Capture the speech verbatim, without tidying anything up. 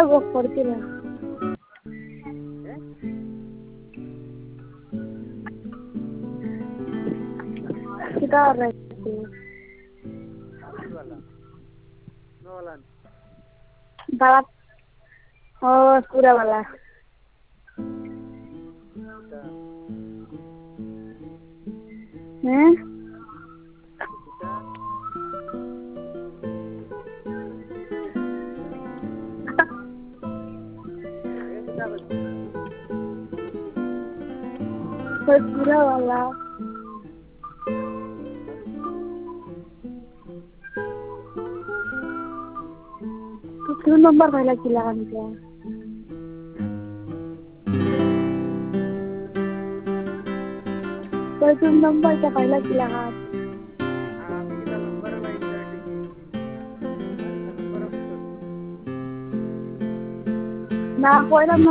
go पडतील किती वाला बड़ा हो पूरा वाला हैं पूरा वाला तो नंबर पहला किला का निकला तो तुम नंबर क्या पहला किला का ना पहला